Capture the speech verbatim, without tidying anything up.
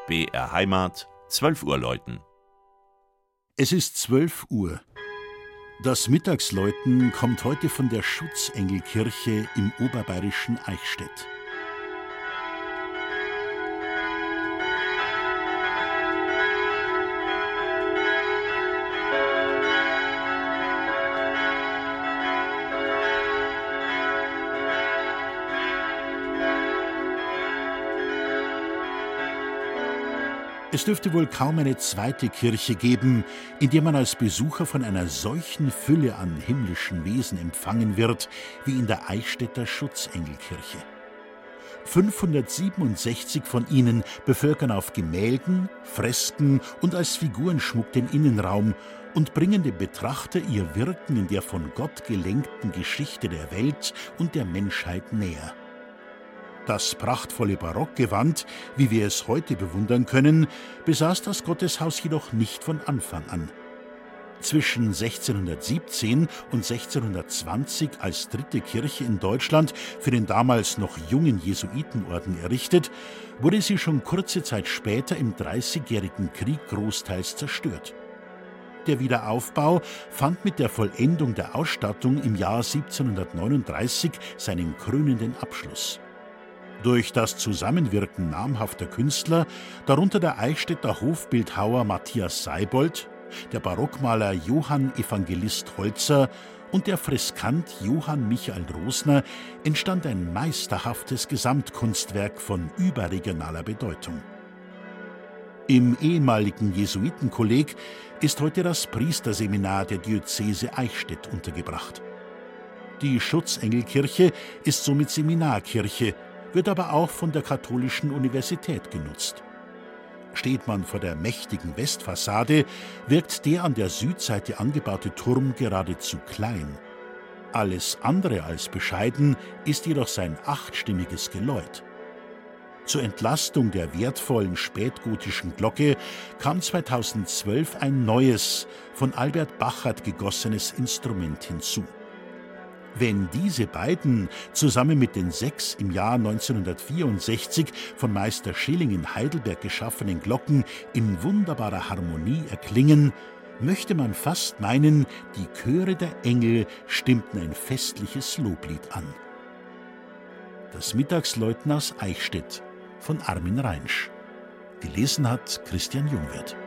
B R Heimat, zwölf Uhr läuten. Es ist zwölf Uhr. Das Mittagsläuten kommt heute von der Schutzengelkirche im oberbayerischen Eichstätt. Es dürfte wohl kaum eine zweite Kirche geben, in der man als Besucher von einer solchen Fülle an himmlischen Wesen empfangen wird, wie in der Eichstätter Schutzengelkirche. fünfhundertsiebenundsechzig von ihnen bevölkern auf Gemälden, Fresken und als Figurenschmuck den Innenraum und bringen dem Betrachter ihr Wirken in der von Gott gelenkten Geschichte der Welt und der Menschheit näher. Das prachtvolle Barockgewand, wie wir es heute bewundern können, besaß das Gotteshaus jedoch nicht von Anfang an. Zwischen sechzehnhundertsiebzehn und sechzehnhundertzwanzig als dritte Kirche in Deutschland für den damals noch jungen Jesuitenorden errichtet, wurde sie schon kurze Zeit später im Dreißigjährigen Krieg großteils zerstört. Der Wiederaufbau fand mit der Vollendung der Ausstattung im Jahr siebzehnhundertneununddreißig seinen krönenden Abschluss. Durch das Zusammenwirken namhafter Künstler, darunter der Eichstätter Hofbildhauer Matthias Seibold, der Barockmaler Johann Evangelist Holzer und der Freskant Johann Michael Rosner, entstand ein meisterhaftes Gesamtkunstwerk von überregionaler Bedeutung. Im ehemaligen Jesuitenkolleg ist heute das Priesterseminar der Diözese Eichstätt untergebracht. Die Schutzengelkirche ist somit Seminarkirche, wird aber auch von der Katholischen Universität genutzt. Steht man vor der mächtigen Westfassade, wirkt der an der Südseite angebaute Turm geradezu klein. Alles andere als bescheiden ist jedoch sein achtstimmiges Geläut. Zur Entlastung der wertvollen spätgotischen Glocke kam zweitausendzwölf ein neues, von Albert Bachert gegossenes Instrument hinzu. Wenn diese beiden zusammen mit den sechs im Jahr neunzehnhundertvierundsechzig von Meister Schilling in Heidelberg geschaffenen Glocken in wunderbarer Harmonie erklingen, möchte man fast meinen, die Chöre der Engel stimmten ein festliches Loblied an. Das Mittagsläuten aus Eichstätt von Armin Reinsch. Gelesen hat Christian Jungwirth.